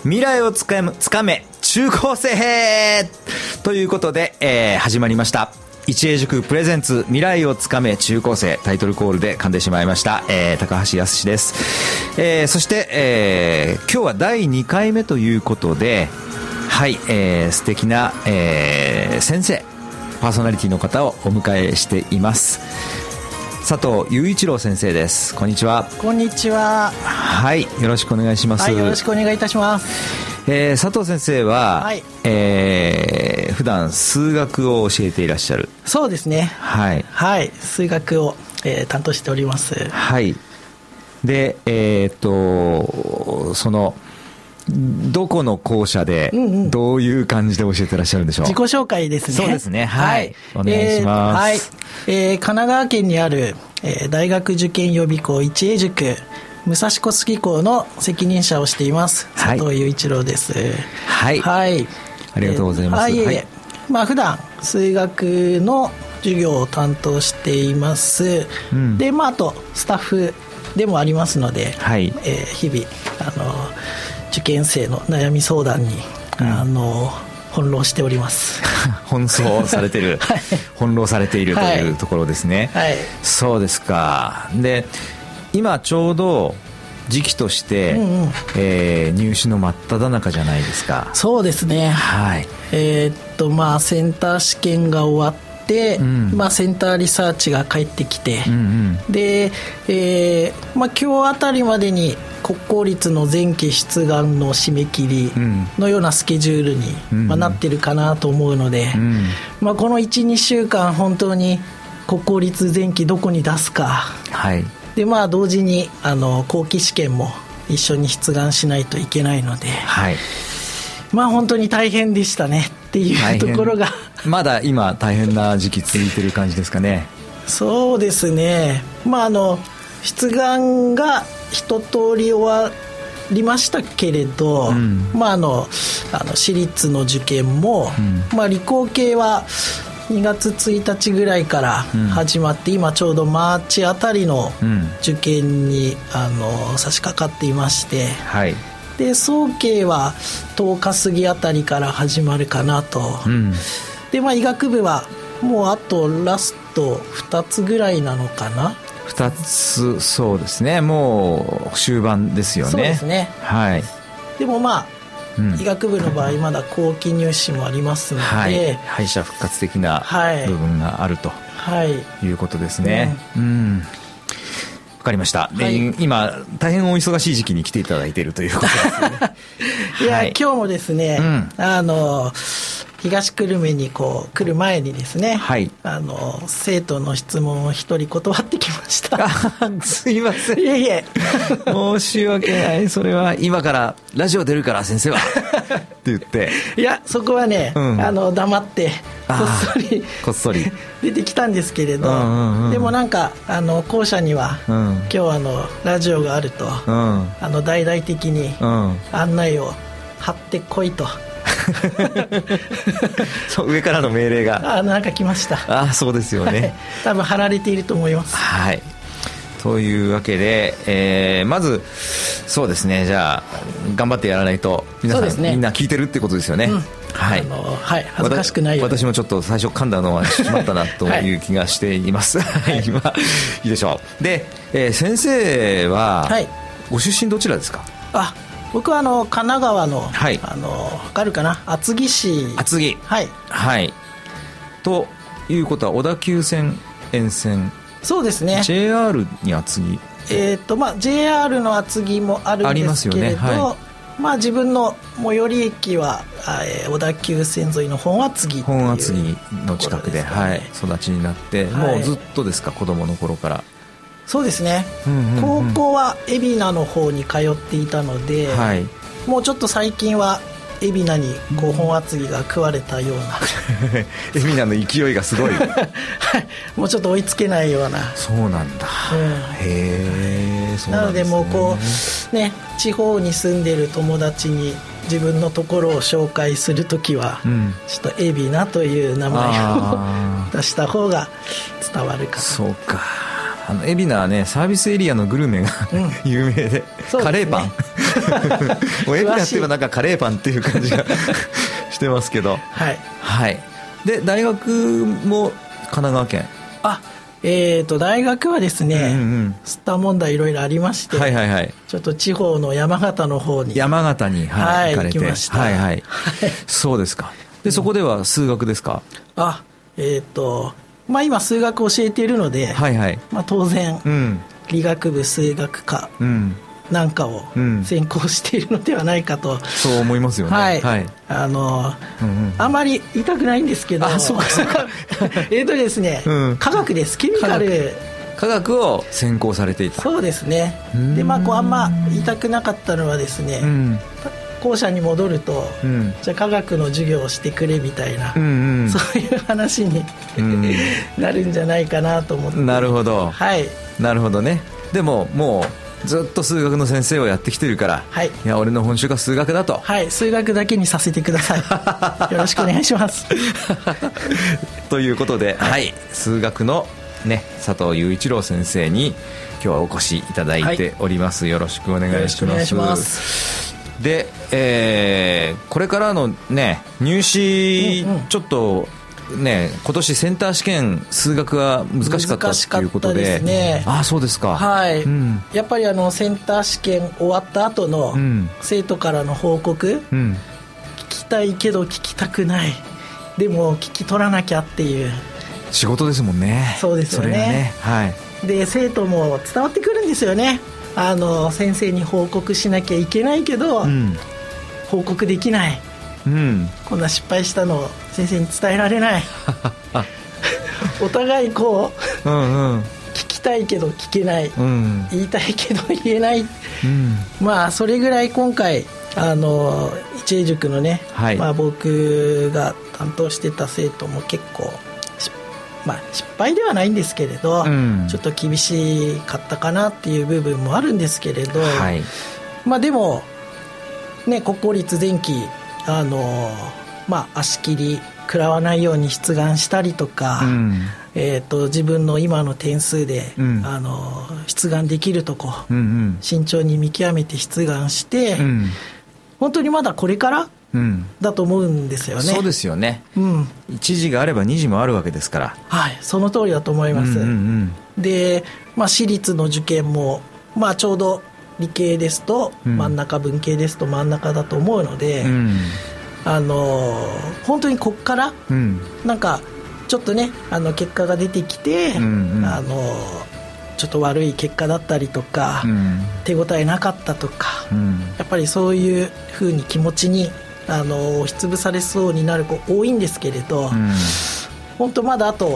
未来をつかめ中高生編ということで、始まりました一英塾プレゼンツ未来をつかめ中高生、タイトルコールで噛んでしまいました、高橋康です。そして、今日は第2回目ということで、はい、素敵な、先生パーソナリティの方をお迎えしています。佐藤雄一郎先生です。こんにちは。 こんにちは。 はい、よろしくお願いします。 はい、よろしくお願いいたします。 佐藤先生は、 はい、 普段数学を教えていらっしゃる。 そうですね。 はい、 はい、数学を、担当しております。 はい。で、そのどこの校舎でどういう感じで教えてらっしゃるんでしょう。 自己紹介ですね。 そうですね。はい。お願いします。 はい。神奈川県にある、大学受験予備校一英塾武蔵小杉校の責任者をしています、佐藤雄一郎です。 はい。はい。ありがとうございます。 はい。まあ普段数学の授業を担当しています。うん、で、まああとスタッフでもありますので、はい。日々受験生の悩み相談に、翻弄しております奔走されてる、はい、翻弄されているというところですね。はい、そうですか。で、今ちょうど時期として、入試の真っ只中じゃないですか。 そうですね。はい。まあセンター試験が終わって、まあ、センターリサーチが返ってきて、で、まあ、今日あたりまでに国公立の前期出願の締め切りのようなスケジュールに、なってるかなと思うので、まあ、この 1,2 週間本当に国公立前期どこに出すか、はい、で、まあ、同時に後期試験も一緒に出願しないといけないので、はい、まあ、本当に大変でしたねっていうところがまだ今大変な時期続いてる感じですかね。 そうですね。まあ出願が一通り終わりましたけれど、まあ私立の受験も、まあ理工系は2月1日ぐらいから始まって、今ちょうどマーチあたりの受験に差し掛かっていまして、はい。で、総計は10日過ぎあたりから始まるかなと。で、まあ、医学部はもうあとラスト2つぐらいなのかな。 2つ、そうですね。もう終盤ですよね。 そうですね。はい。でもまあ、医学部の場合まだ後期入試もありますので、はい、 敗者復活的な部分があると、はい、いうことですね。わかりました。はい、今大変お忙しい時期に来ていただいているということですよね。 いや、はい、今日もですね、東久留米に来る前にですね、はい、生徒の質問を一人断ってきました。 すいません。 いえいえ。 申し訳ない。それは今からラジオ出るから先生はって言って。 いや、そこはね、黙ってこっそり出てきたんですけれど、でもなんか校舎には、今日ラジオがあると、大々的に案内を貼ってこいと。 そう上からの命令がなんか来ました。 そうですよね。はい、 多分貼られていると思います。 はい。というわけで、まずそうですね。じゃあ頑張ってやらないと皆さん、みんな聞いてるってことですよね。はい。 はい。恥ずかしくないように。 私もちょっと最初噛んだのはしまったなという気がしています。はい。今いいでしょう。で、先生は、はい、ご出身どちらですか？ 僕は神奈川の、はい、わかるかな、厚木市。 厚木。はい。はい。ということは小田急線沿線。 そうですね。 JR に厚木。 まあ JR の厚木もあるんですけれど、はい、まあ自分の最寄り駅は小田急線沿いの本厚木っていう、 本厚木の近くで、はい、育ちになって、もうずっとですか、子供の頃から。 そうですね、高校は海老名の方に通っていたので、はい、もうちょっと最近は海老名に本厚木が食われたような海老名の勢いがすごいもうちょっと追いつけないような。 そうなんだ、へえ。 なのでもうね、地方に住んでる友達に自分のところを紹介するときは、ちょっと海老名という名前を出した方が伝わるかな。 そうか。海老名はね、サービスエリアのグルメが有名で、カレーパン親になってはなんかカレーパンっていう感じがしてますけど、 はい、 はい、で大学も神奈川県。 大学はですね、吸った問題いろいろありまして、はいはいはい、ちょっと地方の山形の方に、 山形に、はい、行かれて、 行きました。 はいはい、そうですか。でそこでは数学ですか？ まあ、今数学を教えているので、はいはい、まあ、当然、理学部数学科なんかを専攻しているのではないかと、 そう思いますよね。 はい、はい、あんまり言いたくないんですけど、 そうかそうかですね、科学です。ケミカル科学を専攻されていた。 そうですね。で、まあ、こうあんま言いたくなかったのはですね、校舎に戻ると、じゃあ科学の授業をしてくれみたいな、そういう話になるんじゃないかなと思って。 なるほど、 はい、なるほどね。でももうずっと数学の先生をやってきてるから、はい、いや俺の本職が数学だと。 はい、数学だけにさせてください。よろしくお願いします。 ということで、はい、数学のね佐藤雄一郎先生に今日はお越しいただいております。はい、よろしくお願いします。よろしくお願いします。で、これからのね入試、ちょっとね、今年センター試験数学が難しかったということで。 ですね。 あ、そうですか。 はい、やっぱりセンター試験終わった後の生徒からの報告、聞きたいけど聞きたくない、でも聞き取らなきゃっていう仕事ですもんね。 そうですよね。 それがね、はい、 で生徒も伝わってくるんですよね。先生に報告しなきゃいけないけど、報告できない、こんな失敗したのを先生に伝えられないお互いこう、聞きたいけど聞けない、言いたいけど言えない、まあそれぐらい今回一英塾のね、はい、まあ、僕が担当してた生徒も結構まあ、失敗ではないんですけれど、ちょっと厳しかったかなっていう部分もあるんですけれど、はい、まあ、でも、ね、国公立前期まあ、足切り食らわないように出願したりとか、自分の今の点数で、出願できるとこ、慎重に見極めて出願して、本当にまだこれからだと思うんですよね。 そうですよね、一次があれば二次もあるわけですから。 はい、その通りだと思います。で、まあ、私立の受験も、まあ、ちょうど理系ですと真ん中、文系ですと真ん中だと思うので、本当にこっから、なんかちょっとね結果が出てきて、ちょっと悪い結果だったりとか、手応えなかったとか、やっぱりそういう風に気持ちに押しつぶされそうになる子多いんですけれど、本当まだあと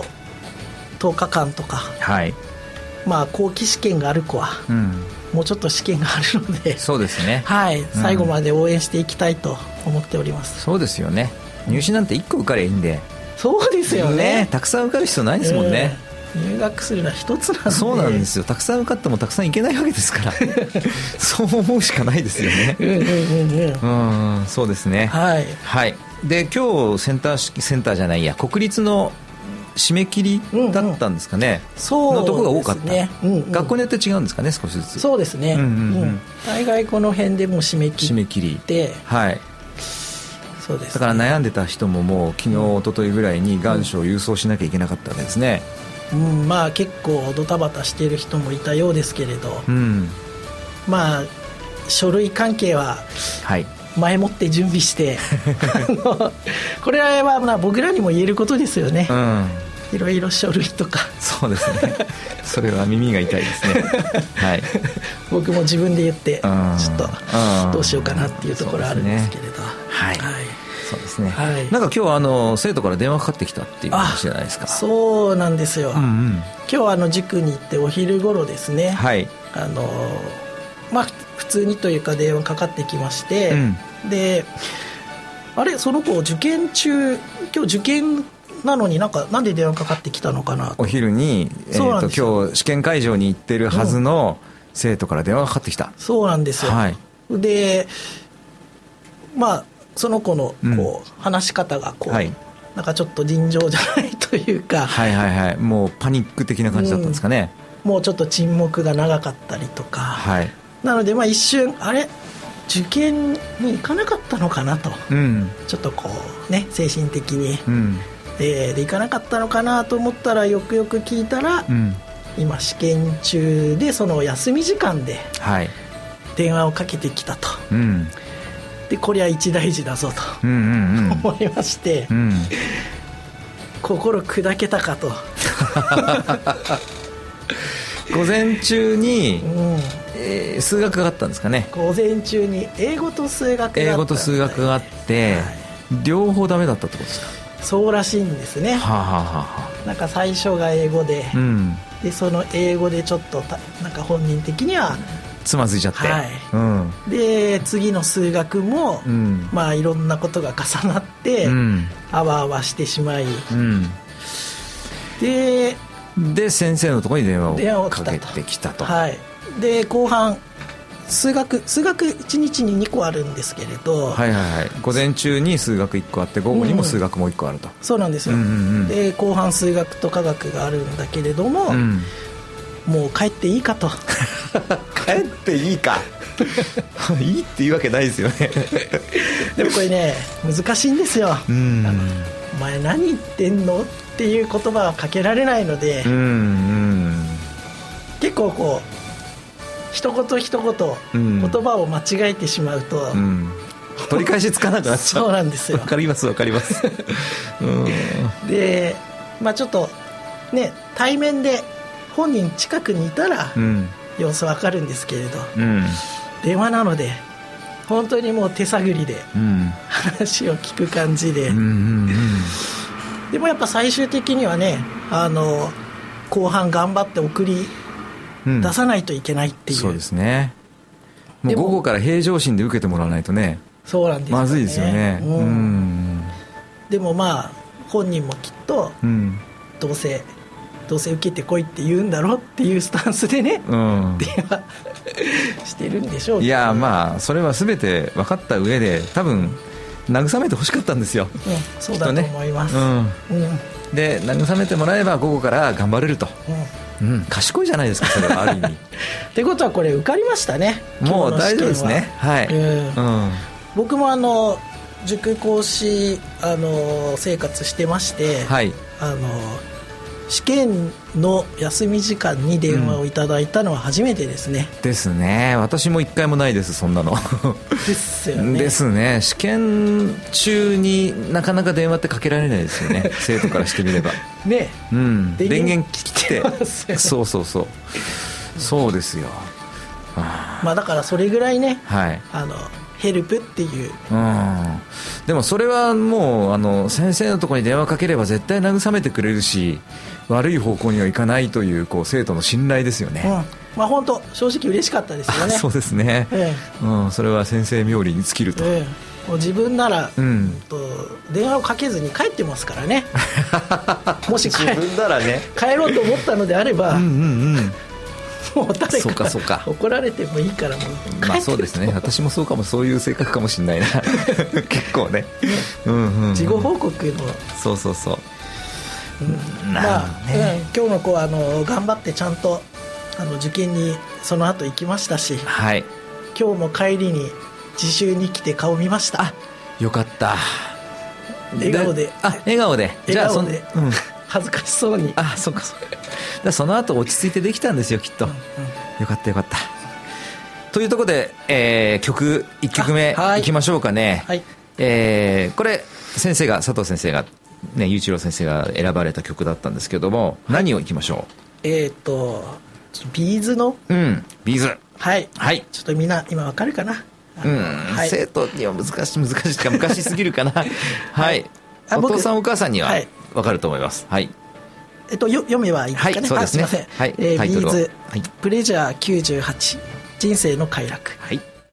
10日間とか、はい、まあ、後期試験がある子は、もうちょっと試験があるので、 そうですね、 はい、最後まで応援していきたいと思っております。 そうですよね。入試なんて1個受かればいいんで。 そうですよ ね。 たくさん受かる必要ないですもんね。 入学するのは一つなんで。 そうなんですよ。たくさん受かってもたくさんいけないわけですからそう思うしかないですよね。そうですね。はい、はい、で今日センターじゃないや、国立の締め切りだったんですかね、のとこが多かった、学校によって違うんですかね、少しずつ。 そうですね、大概この辺でも締め切り、はい、そうですね。 だから悩んでた人ももう昨日一昨日ぐらいに願書を郵送しなきゃいけなかったわけですね。 まあ結構ドタバタしている人もいたようですけれど、まあ書類関係は前もって準備して、これはまあ僕らにも言えることですよね、いろいろ書類とか。 そうですね、それは耳が痛いですね、はい、 僕も自分で言ってちょっとどうしようかなっていうところあるんですけれど、はい、 そうですね、はい、なんか今日生徒から電話かかってきたっていう話じゃないですか。 そうなんですよ、今日塾に行ってお昼頃ですね、はい、まあ普通にというか電話かかってきまして、であれその子受験中、今日受験なのになんで電話かかってきたのかな。 お昼に、今日試験会場に行ってるはずの生徒から電話がかかってきた。 そうなんですよ、はい、でまあその子の話し方がなんかちょっと尋常じゃないというか、 もうパニック的な感じだったんですかね、 もうちょっと沈黙が長かったりとか、なのでまあ一瞬あれ受験に行かなかったのかなと、 うん、 ちょっとこうね精神的に、 うん、 で行かなかったのかなと思ったら、よくよく聞いたら、 うん、 今試験中でその休み時間で電話をかけてきたと、 はい、うん、 でこりゃ一大事だぞと、 うんうんうん、 思いまして、うん、心砕けたかと午前中に、数学があったんですかね。 午前中に英語と数学があった、 英語と数学があって、はい、両方ダメだったってことですか。 そうらしいんですね。 はあはあはあ、 なんか最初が英語で、 うん、 でその英語でちょっとなんか本人的にはつまずいちゃって、 はい、 うん、 で次の数学も、うん、まあいろんなことが重なって、うん、あわあわしてしまい、うん、 で先生のところに電話をかけてきたと、 はい、で後半数学1日に2個あるんですけれど、 はいはいはい、午前中に数学1個あって午後にも数学も1個あると、 そうなんですよ、うんうんうん、で後半数学と科学があるんだけれども、うん、もう帰っていいかと帰っていいかいいっていうわけないですよねでもこれね難しいんですよ、うん、お前何言ってんのっていう言葉はかけられないので、うんうん、結構こう一言一言、言葉を間違えてしまうと、うん、 取り返しつかなくなっちゃう。 そうなんですよ。 わかりますわかります、うん、 で、まあ、ちょっとね対面で本人近くにいたら、うん、様子わかるんですけれど、うん、電話なので本当にもう手探りで、うん、話を聞く感じで、うんうんうん、でもやっぱ最終的にはね後半頑張って送り出さないといけないっていう、 そうですね。もう午後から平常心で受けてもらわないとね、 そうなんですよね、 まずいですよね、うんうん、 でもまあ本人もきっと、うん、どうせ受けてこいって言うんだろうっていうスタンスでね、うん、電話してるんでしょうけど、 いやまあそれは全て分かった上で多分慰めてほしかったんですよ、 うん、そうだと思います、 ね、うんうん、で慰めてもらえば午後から頑張れると、うんうん、賢いじゃないですかそれはある意味ってことはこれ受かりましたね。 もう大丈夫ですね、はい、うん、 僕も塾講師生活してまして、はい、試験の休み時間に電話をいただいたのは初めてですね、 うん、ですね。私も一回もないですそんなのですよね。 ですね。試験中になかなか電話ってかけられないですよね生徒からしてみればね、 うん、電源切ってそうそうそうそうですよまあだからそれぐらいね、 はい、 ヘルプっていう、 うん、でもそれはもう先生のところに電話かければ絶対慰めてくれるし悪い方向にはいかないという、生徒の信頼ですよね、うん、 まあ本当正直嬉しかったですよねそうですね、うん、それは先生冥利に尽きると、 もう自分なら、電話をかけずに帰ってますからねもし自分ならね帰ろうと思ったのであれば、うんうんうんもう誰か怒られてもいいからもうまあそうですね私もそういう性格かもしれないな結構ね、 事後報告のそうそうそう、 まあ、今日の子は頑張ってちゃんと受験にその後行きましたし、はい、今日も帰りに自習に来て顔見ました。 あ、よかった。 笑顔で笑顔でじゃあ恥ずかしそうにそうかその後落ち着いてできたんですよきっと、よかったよかったというところで、曲1曲目いきましょうかね、はい、これ佐藤先生がね雄一郎先生が選ばれた曲だったんですけども、何をいきましょう。 ビーズのビーズ、 はい、はい、ちょっとみんな今わかるかな、 はい、生徒には難しいか昔すぎるかなはい、お父さんお母さんにはわかると思います。はい、 読めばいいですかね。 はい、そうですね。 すいません、ビーズ、プレジャー98人生の快楽。 はい。